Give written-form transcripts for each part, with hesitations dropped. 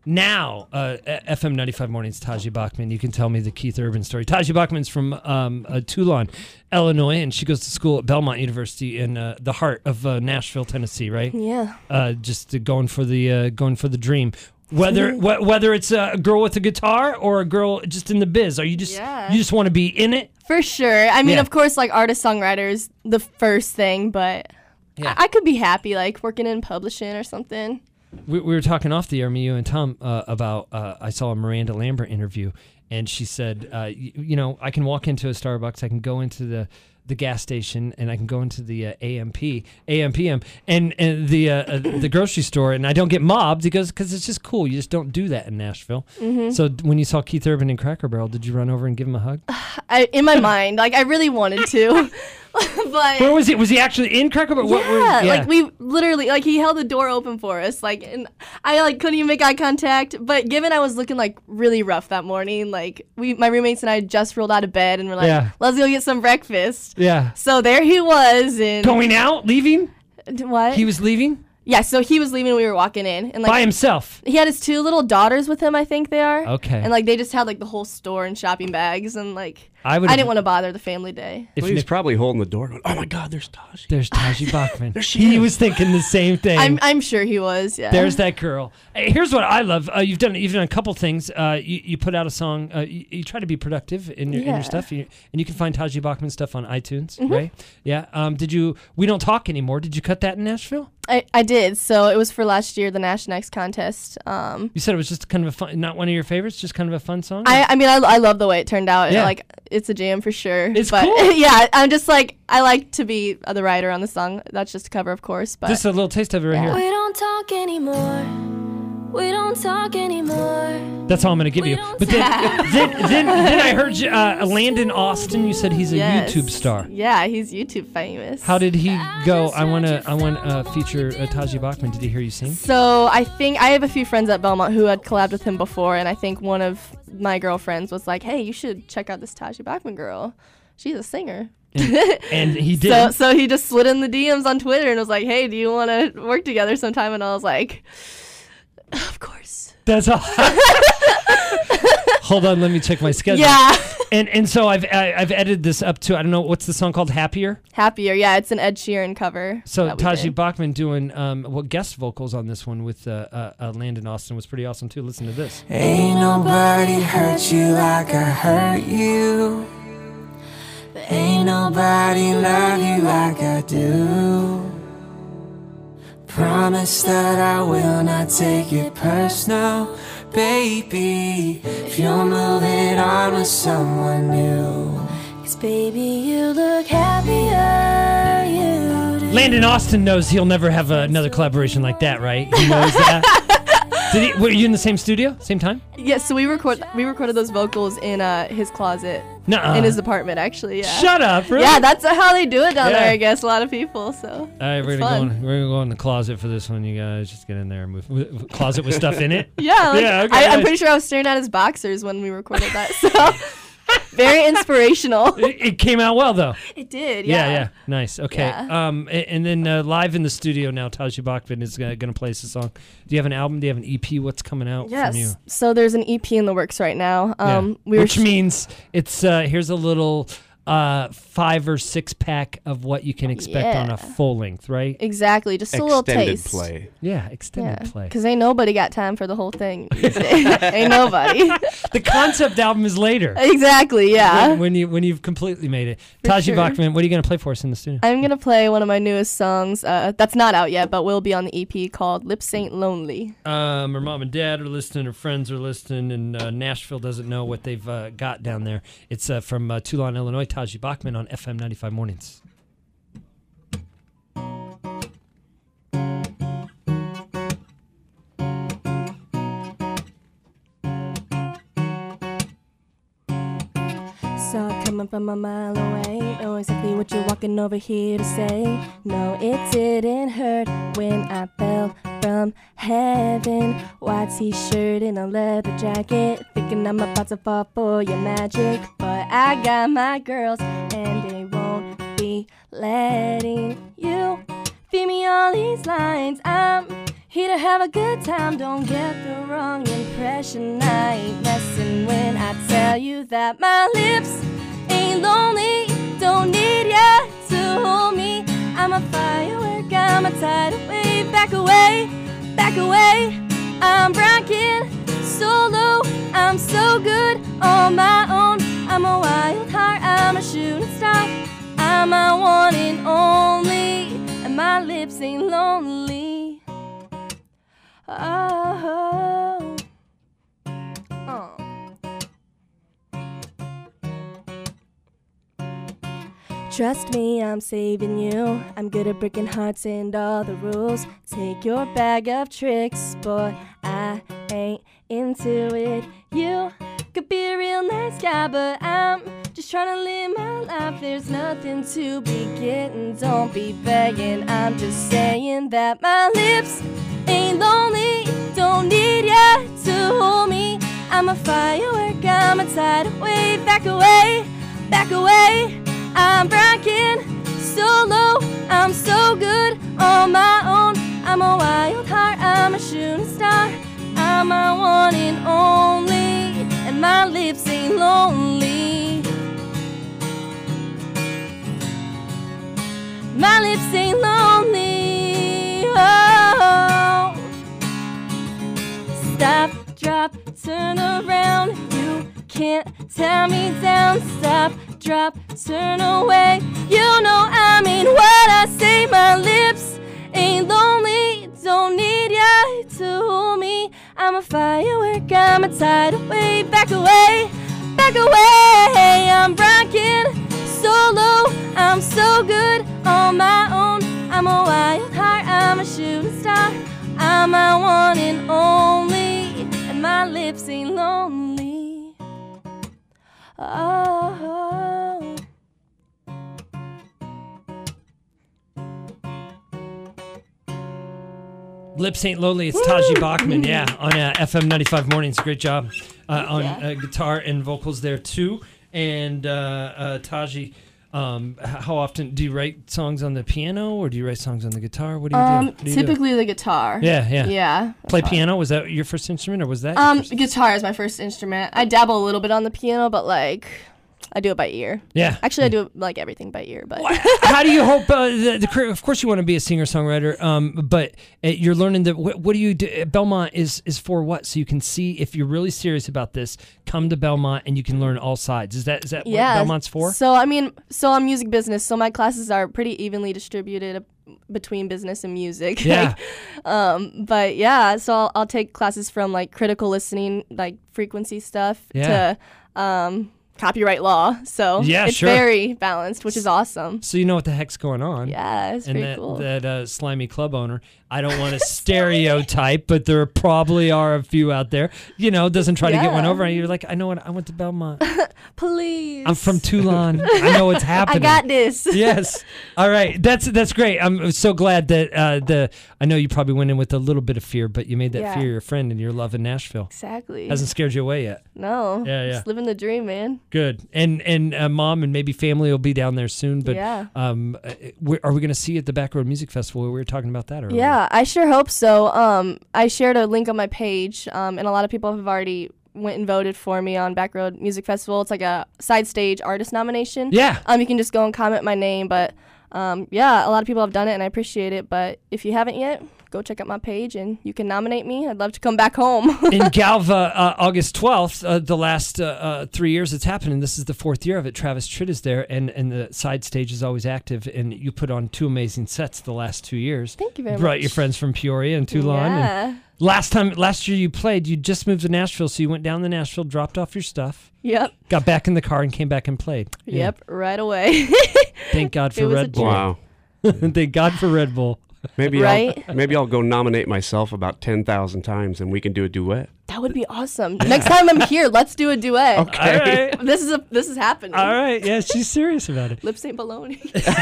Now, FM 95 Mornings, Taji Bachman. You can tell me the Keith Urban story. Taji Bachman's from Toulon, Illinois, and she goes to school at Belmont University in the heart of Nashville, Tennessee. Right? Yeah. Just going for the dream. Whether it's a girl with a guitar or a girl just in the biz, you just want to be in it? For sure. I mean, of course, like artist-songwriter is the first thing, but I could be happy like working in publishing or something. We were talking off the air, me, you, and Tom, about I saw a Miranda Lambert interview, and she said, I can walk into a Starbucks, I can go into the gas station, and I can go into the AM/PM, and the grocery store, and I don't get mobbed because it's just cool. You just don't do that in Nashville. Mm-hmm. So when you saw Keith Urban in Cracker Barrel, did you run over and give him a hug? In my mind, like I really wanted to. But where was he? Was he actually in Cracker Barrel? Like we literally, like he held the door open for us, like, and I like couldn't even make eye contact. But given I was looking like really rough that morning, like my roommates and I just rolled out of bed and we're like, let's go get some breakfast. Yeah. So there he was, and going out, leaving. What? He was leaving. Yeah, so he was leaving and we were walking in. And, like, by himself? He had his 2 little daughters with him, I think they are. Okay. And, like, they just had, like, the whole store and shopping bags. And, like, I didn't want to bother the family day. Well, he was probably holding the door going, oh, my God, there's Taji. There's Taji Bachman. He was thinking the same thing. I'm sure he was, yeah. There's that girl. Hey, here's what I love. You've done a couple things. You put out a song. You try to be productive in your stuff. And you can find Taji Bachman stuff on iTunes, right? Yeah. We Don't Talk Anymore. Did you cut that in Nashville? I did. So it was for last year, the Nash Next contest. You said it was just kind of a fun, not one of your favorites, just kind of a fun song? I mean, I love the way it turned out. Yeah. Like, it's a jam for sure. It's cool. Yeah, I'm just like, I like to be the writer on the song. That's just a cover, of course. But this is a little taste of it right here. We don't talk anymore. We don't talk anymore. That's all I'm going to give you. But then I heard you, Landon Austin. You said he's a YouTube star. Yeah, he's YouTube famous. How did he go? I want to feature Taji Bachman. Did he hear you sing? So I think I have a few friends at Belmont who had collabed with him before, and I think one of my girlfriends was like, "Hey, you should check out this Taji Bachman girl. She's a singer." And he did. So he just slid in the DMs on Twitter and was like, "Hey, do you want to work together sometime?" And I was like, "Of course." That's all. Hold on, let me check my schedule. Yeah. And so I've edited this up to, I don't know, what's the song called? Happier? Happier, yeah. It's an Ed Sheeran cover. So Taji Bachman doing guest vocals on this one with Landon Austin was pretty awesome too. Listen to this. Ain't nobody hurt you like I hurt you. Ain't nobody love you like I do. Promise that I will not take it personal, baby, if you're moving on with someone new. 'Cause baby, you look happier, you do. Landon Austin knows he'll never have another collaboration like that, right? He knows that. Were you in the same studio, same time? Yeah, so we recorded those vocals in his closet. Nuh-uh. In his apartment, actually, yeah. Shut up, really? Yeah, that's how they do it down there, I guess, a lot of people, so. All right, we're gonna go in the closet for this one, you guys. Just get in there and move. Closet with stuff in it? Yeah, okay. I'm pretty sure I was staring at his boxers when we recorded that, so. Very inspirational. It came out well, though. It did, yeah. Yeah, nice. Okay. Yeah. And then live in the studio now, Taji Bachman is going to play the song. Do you have an album? Do you have an EP? What's coming out from you? Yes. So there's an EP in the works right now. Which means it's here's a little 5 or 6 pack of what you can expect on a full length, right? Exactly, just a little taste. Extended play. Yeah, extended play. Because ain't nobody got time for the whole thing. Ain't nobody. The concept album is later. Exactly, yeah. When you've completely made it. Taji Bachman, what are you going to play for us in the studio? I'm going to play one of my newest songs that's not out yet, but will be on the EP called Lips Ain't Lonely. Her mom and dad are listening, her friends are listening, and Nashville doesn't know what they've got down there. It's from Toulon, Illinois. Taji Bachman on FM 95 Mornings. Saw it coming from a mile away. Know exactly what you're walking over here to say. No, it didn't hurt when I fell from heaven. White t-shirt and a leather jacket. Thinking I'm about to fall for your magic. But I got my girls and they won't be letting you feed me all these lines. I'm here to have a good time. Don't get the wrong impression. I ain't messing when I tell you that my lips ain't lonely. Don't need ya to hold me. I'm a firework, I'm a tidal wave. Back away, back away. I'm rocking solo. I'm so good on my own. I'm a wild heart, I'm a shooting star. I'm my one and only, and my lips ain't lonely. Oh. Trust me, I'm saving you. I'm good at breaking hearts and all the rules. Take your bag of tricks, boy, I ain't into it. You could be a real nice guy, but I'm just trying to live my life. There's nothing to be getting, don't be begging. I'm just saying that my lips ain't lonely. Don't need ya to hold me. I'm a firework, I'm a tidal wave. Back away, back away. I'm rocking solo. I'm so good on my own. I'm a wild heart, I'm a shooting star. I'm my one and only, and my lips ain't lonely. My lips ain't lonely. Oh. Stop, drop, turn around. You can't tear me down. Stop, drop, turn away. You know I mean what I say. My lips ain't lonely. Don't need ya to hold me. I'm a firework, I'm a tidal wave. Back away, back away. I'm rocking solo. I'm so good on my own. I'm a wild heart, I'm a shooting star. I'm my one and only, and my lips ain't lonely. Oh. Lips Ain't Lonely. It's Taji Bachman, yeah, on FM 95 Mornings. Great job on guitar and vocals there too. And Taji, how often do you write songs on the piano or do you write songs on the guitar? What do you do? Typically the guitar. Yeah. Play piano? Was that your first instrument, or was that? Guitar is my first instrument. I dabble a little bit on the piano, but like, I do it by ear. Yeah. Actually, I do like everything by ear. But how do you hope the career? Of course, you want to be a singer-songwriter. But you're learning that. What do you do? Belmont is for what? So you can see if you're really serious about this. Come to Belmont and you can learn all sides. Is that what Belmont's for? So I'm music business. So my classes are pretty evenly distributed between business and music. Yeah. But yeah, so I'll take classes from like critical listening, like frequency stuff, to copyright law. So it's very balanced, which is awesome. So you know what the heck's going on. Yeah, it's pretty cool. That slimy club owner, I don't want to stereotype, but there probably are a few out there, doesn't try to get one over. And you're like, I know what, I went to Belmont. Please. I'm from Toulon. I know what's happening. I got this. Yes. All right. That's great. I'm so glad that I know you probably went in with a little bit of fear, but you made that fear your friend and you're loving Nashville. Exactly. Hasn't scared you away yet. No. Yeah. Just living the dream, man. Good. And mom and maybe family will be down there soon. But are we going to see you at the Backroad Music Festival? We were talking about that earlier. Yeah, I sure hope so. I shared a link on my page, and a lot of people have already went and voted for me on Backroad Music Festival. It's like a side stage artist nomination. Yeah. You can just go and comment my name, but a lot of people have done it, and I appreciate it. But if you haven't yet, go check out my page, and you can nominate me. I'd love to come back home. In Galva, August 12th, the last 3 years it's happening. This is the fourth year of it. Travis Tritt is there, and the side stage is always active, and you put on 2 amazing sets the last 2 years. Thank you very much. Brought your friends from Peoria and Toulon. Yeah. And last year you played, you just moved to Nashville, so you went down to Nashville, dropped off your stuff. Yep. Got back in the car and came back and played. Yep, right away. Thank God for Red Bull. Wow. Thank God for Red Bull. Maybe I'll go nominate myself about 10,000 times and we can do a duet. That would be awesome. Next time I'm here, let's do a duet. Okay. All right. This is happening. All right. Yeah, she's serious about it. Lips ain't baloney.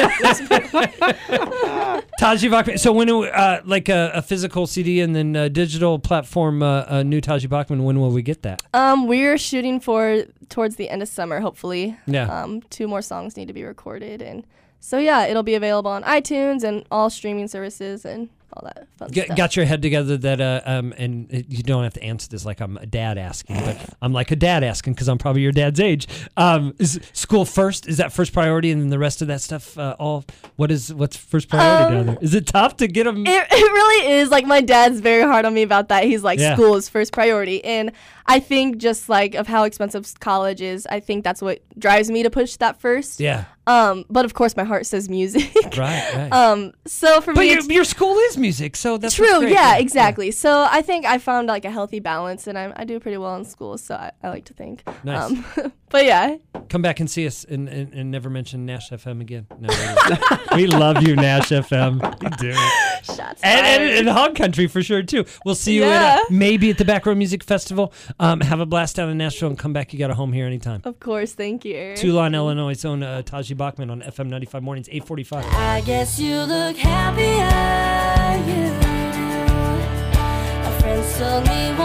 Taji Bachman. So when like a physical CD and then a digital platform, new Taji Bachman, when will we get that? We're shooting towards the end of summer, hopefully. Yeah. 2 more songs need to be recorded, and so it'll be available on iTunes and all streaming services and all that fun stuff. Got your head together that and you don't have to answer this like I'm a dad asking, but I'm like a dad asking because I'm probably your dad's age. Is school first? Is that first priority, and then the rest of that stuff what's first priority down there? Is it tough to get them? It really is. Like, my dad's very hard on me about that. He's like, school is first priority, and I think just like of how expensive college is, I think that's what drives me to push that first. Yeah. But of course my heart says music. Right. So for me, your school is music, so that's true. Great. Yeah, exactly. Yeah. So I think I found like a healthy balance, and I do pretty well in school. So I like to think. Nice. But yeah. Come back and see us, and never mention Nash FM again. No, we love you, Nash FM. We do. Shots and Hog Country for sure too. We'll see you maybe at the Back Row Music Festival. Have a blast down in Nashville and come back. You got a home here anytime. Of course, thank you. Toulon, Illinois' own Taji Bachman on FM 95 mornings, 8:45. I guess you look happier. My friends told me.